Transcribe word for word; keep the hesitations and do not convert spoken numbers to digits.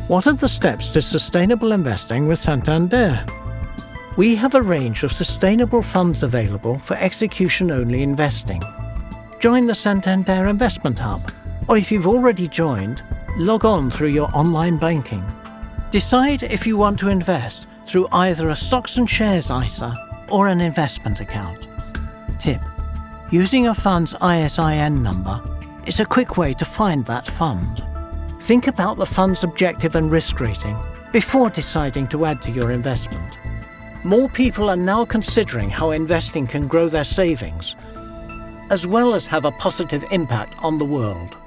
What are the steps to sustainable investing with Santander? We have a range of sustainable funds available for execution-only investing. Join the Santander Investment Hub, or if you've already joined, log on through your online banking. Decide if you want to invest through either a stocks and shares I S A or an investment account. Tip: using a fund's I S I N number is a quick way to find that fund. Think about the fund's objective and risk rating before deciding to add to your investment. More people are now considering how investing can grow their savings, as well as have a positive impact on the world.